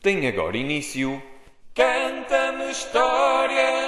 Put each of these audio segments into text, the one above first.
Tem agora início. Canta-me histórias!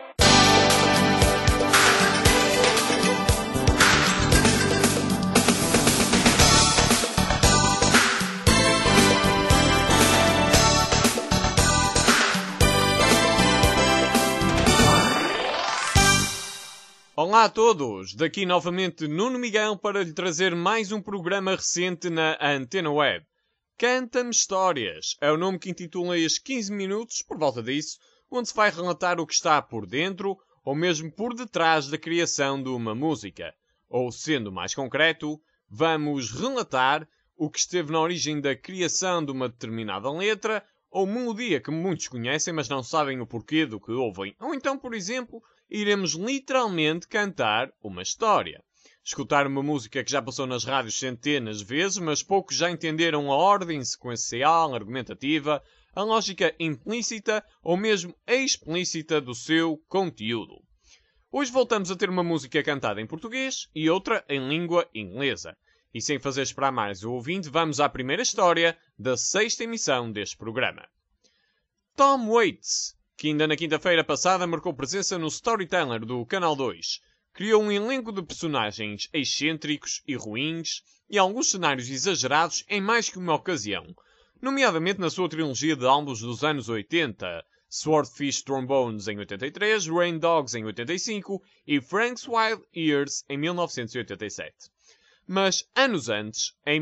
Olá a todos, daqui novamente Nuno Miguel para lhe trazer mais um programa recente na Antena Web. Canta-me Histórias é o nome que intitula estes 15 minutos, por volta disso, onde se vai relatar o que está por dentro ou mesmo por detrás da criação de uma música. Ou, sendo mais concreto, vamos relatar o que esteve na origem da criação de uma determinada letra ou melodia que muitos conhecem, mas não sabem o porquê do que ouvem. Ou então, por exemplo, iremos literalmente cantar uma história. Escutar uma música que já passou nas rádios centenas de vezes, mas poucos já entenderam a ordem sequencial, argumentativa, a lógica implícita ou mesmo explícita do seu conteúdo. Hoje voltamos a ter uma música cantada em português e outra em língua inglesa. E sem fazer esperar mais o ouvinte, vamos à primeira história da 6ª emissão deste programa. Tom Waits, que ainda na quinta-feira passada marcou presença no Storyteller do Canal 2, criou um elenco de personagens excêntricos e ruins e alguns cenários exagerados em mais que uma ocasião, nomeadamente na sua trilogia de álbuns dos anos 80, Swordfish Trombones em 83, Rain Dogs em 85 e Frank's Wild Years em 1987. Mas, anos antes, em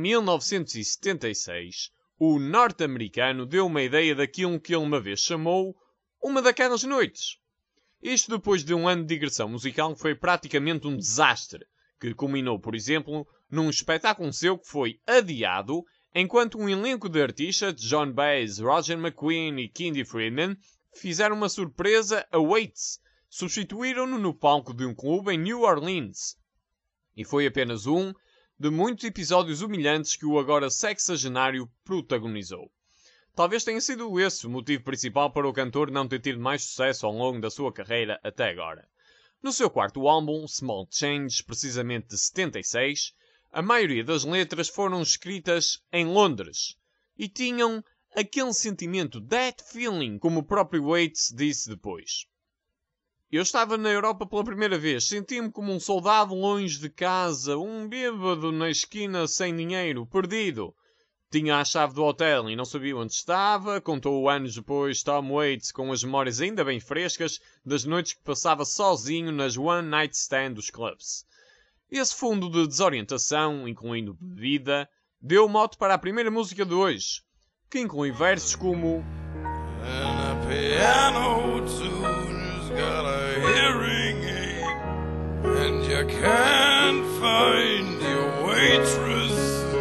1976, o norte-americano deu uma ideia daquilo que ele uma vez chamou uma daquelas noites. Isto depois de um ano de digressão musical que foi praticamente um desastre, que culminou, por exemplo, num espetáculo seu que foi adiado, enquanto um elenco de artistas, John Baez, Roger McGuinn e Kindy Friedman, fizeram uma surpresa a Waits, substituíram-no no palco de um clube em New Orleans. E foi apenas um de muitos episódios humilhantes que o agora sexagenário protagonizou. Talvez tenha sido esse o motivo principal para o cantor não ter tido mais sucesso ao longo da sua carreira até agora. No seu quarto álbum, Small Change, precisamente de 76, a maioria das letras foram escritas em Londres e tinham aquele sentimento, that feeling, como o próprio Waits disse depois. Eu estava na Europa pela primeira vez, senti-me como um soldado longe de casa, um bêbado na esquina sem dinheiro, perdido. Tinha a chave do hotel e não sabia onde estava, contou anos depois Tom Waits com as memórias ainda bem frescas das noites que passava sozinho nas one night stand dos clubs. Esse fundo de desorientação, incluindo bebida, deu mote para a primeira música de hoje, que inclui versos como And a piano tuner's got a hearing aid, and you can't find your waitress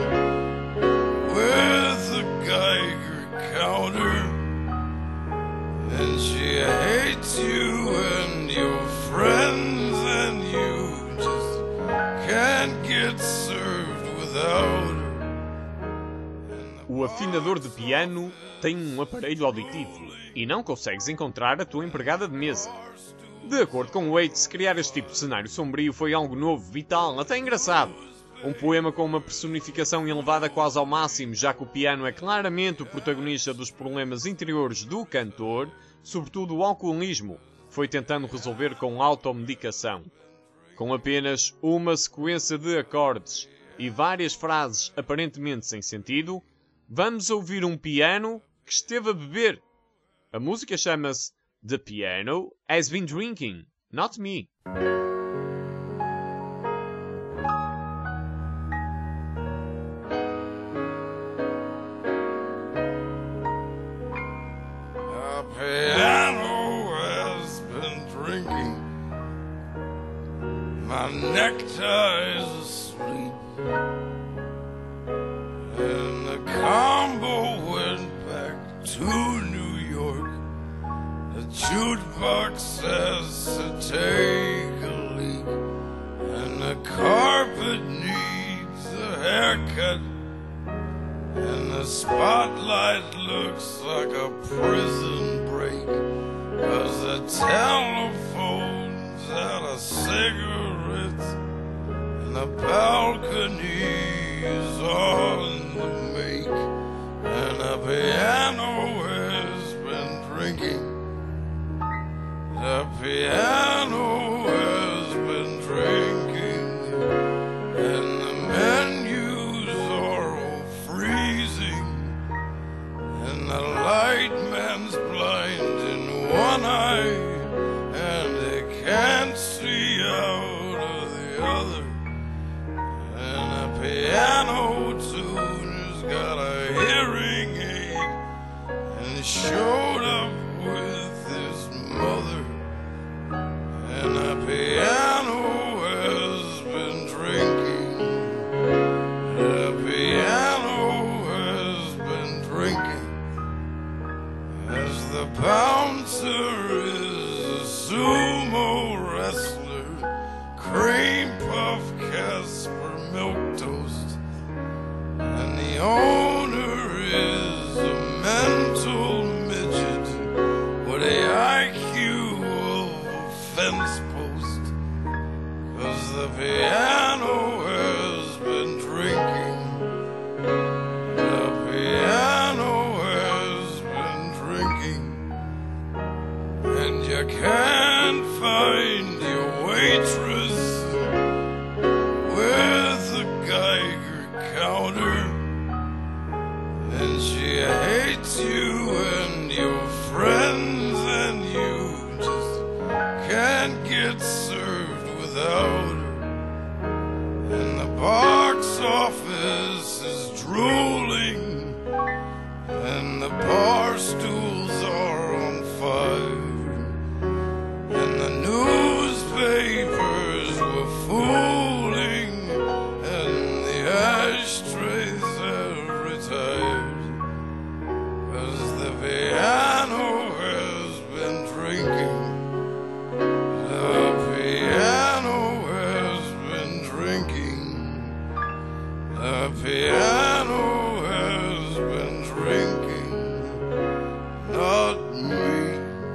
with a Geiger counter, and she hates you and your friends, and you just can't get served without her. o afinador de piano tem um aparelho auditivo e não consegues encontrar a tua empregada de mesa. De acordo com Waits, criar este tipo de cenário sombrio foi algo novo, vital, até engraçado. Um poema com uma personificação elevada quase ao máximo, já que o piano é claramente o protagonista dos problemas interiores do cantor, sobretudo o alcoolismo, foi tentando resolver com automedicação. Com apenas uma sequência de acordes e várias frases aparentemente sem sentido, vamos ouvir um piano que esteve a beber. A música chama-se The Piano Has Been Drinking, Not Me. A piano has been drinking, my neckties asleep, and the combo went back to New York. The jukebox says to take a leak, and the carpet needs a haircut, and the spotlight looks like a prison break, 'cause the telephone's out of cigarettes, and the balcony is on the make, and the piano And the light man's blind in one eye, and he can't see out of the other. And a piano tuner's got a hearing aid, and he showed up with his mother. And a piano has been drinking. The piano has been drinking. As the bouncer is a sumo wrestler, cream puff Casper milk toast, and the owner is a mental midget with a IQ of a fence post. 'Cause the piano has been drinking. The piano has been drinking. And you can't find your waitress with a Geiger counter. And she hates you and your friends, and you just can't get served without her. And the box office is drooling, and the bar stools are on fire, and the newspapers were fooling, and the ashtrays have retired. 'Cause the piano has been drinking. The piano has been drinking. The piano has been drinking. Not me.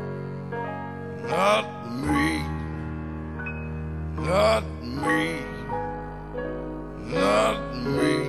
Not me. Not me. Not me.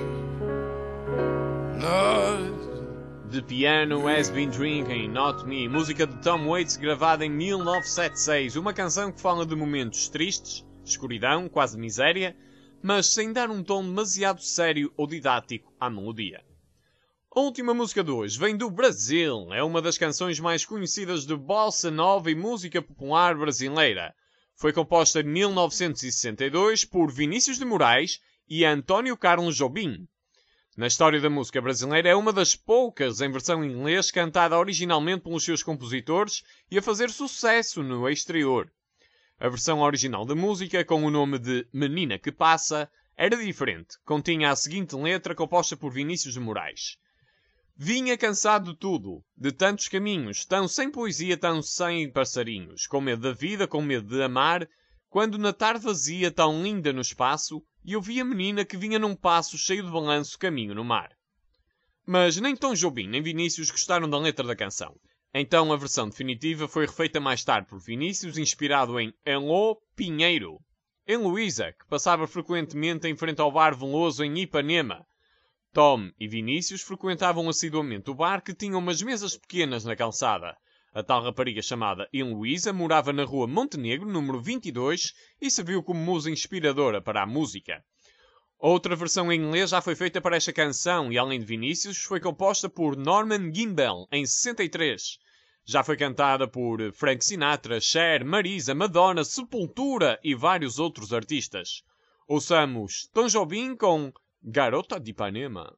Not. The Piano Has Been Drinking, Not Me, música de Tom Waits gravada em 1976, uma canção que fala de momentos tristes, escuridão, quase miséria, mas sem dar um tom demasiado sério ou didático à melodia. A última música de hoje vem do Brasil, é uma das canções mais conhecidas de bossa nova e música popular brasileira. Foi composta em 1962 por Vinícius de Moraes e António Carlos Jobim. Na história da música brasileira é uma das poucas em versão em inglês cantada originalmente pelos seus compositores e a fazer sucesso no exterior. A versão original da música, com o nome de Menina que Passa, era diferente. Continha a seguinte letra composta por Vinícius de Moraes. Vinha cansado de tudo, de tantos caminhos, tão sem poesia, tão sem passarinhos, com medo da vida, com medo de amar, quando na tarde vazia, tão linda no espaço, e eu vi a menina que vinha num passo cheio de balanço caminho no mar. Mas nem Tom Jobim nem Vinícius gostaram da letra da canção. Então a versão definitiva foi refeita mais tarde por Vinícius, inspirado em Elô Pinheiro, em Luísa, que passava frequentemente em frente ao bar Veloso em Ipanema. Tom e Vinícius frequentavam assiduamente o bar, que tinha umas mesas pequenas na calçada. A tal rapariga chamada Heloísa morava na rua Montenegro, número 22, e serviu como musa inspiradora para a música. Outra versão em inglês já foi feita para esta canção e, além de Vinícius, foi composta por Norman Gimbel, em 63. Já foi cantada por Frank Sinatra, Cher, Marisa, Madonna, Sepultura e vários outros artistas. Ouçamos Tom Jobim com Garota de Ipanema.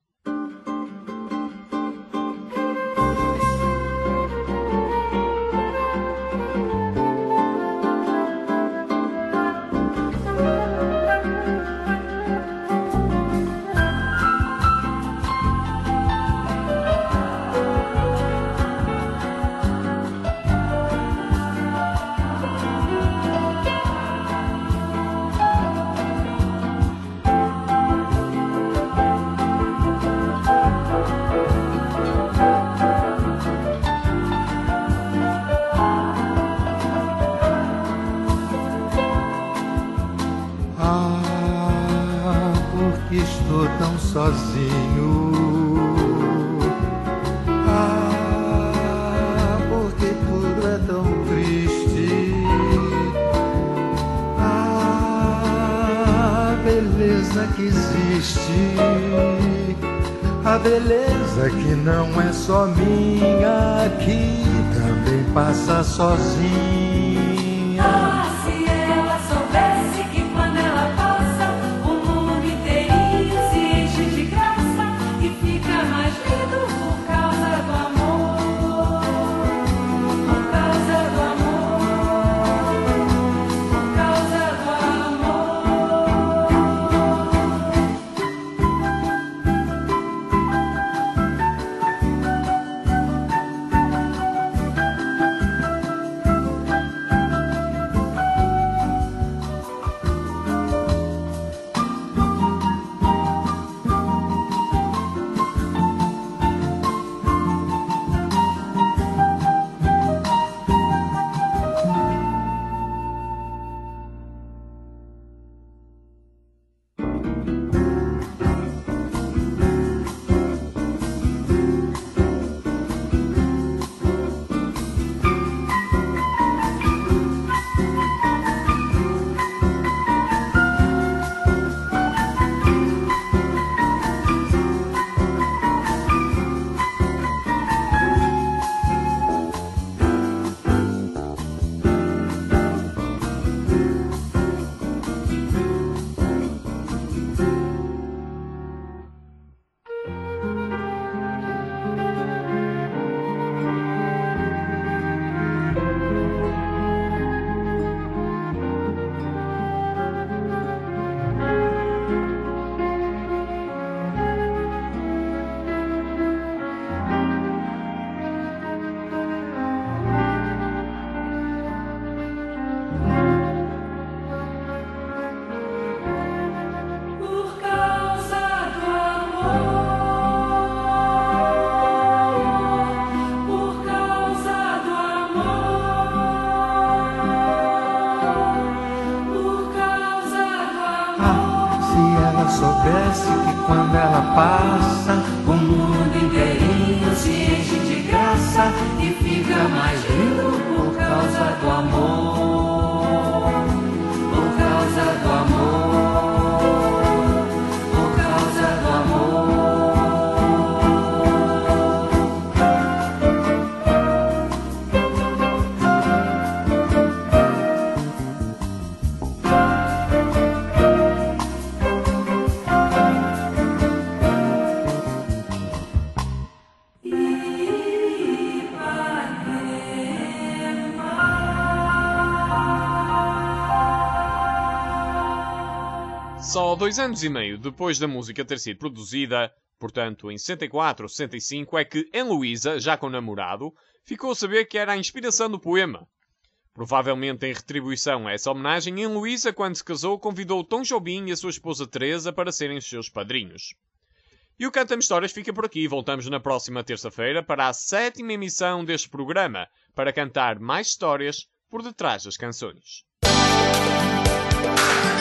Estou tão sozinho. Porque tudo é tão triste. Beleza que existe. A beleza que não é só minha aqui também passa sozinha. Ah, se ela soubesse que quando ela passa, o mundo inteirinho se enche de graça e fica mais lindo por causa do amor. Por causa do amor. Por causa do soubesse que quando ela passa, o mundo inteirinho se enche de graça e fica mais lindo por causa do amor. Por causa do amor. Por causa do amor. Só 2 anos e meio depois da música ter sido produzida, portanto em 64 ou 65, é que Heloísa, já com namorado, ficou a saber que era a inspiração do poema. Provavelmente em retribuição a essa homenagem, Heloísa, quando se casou, convidou Tom Jobim e a sua esposa Teresa para serem os seus padrinhos. E o Canta-me Histórias fica por aqui. Voltamos na próxima terça-feira para a 7ª emissão deste programa, para cantar mais histórias por detrás das canções.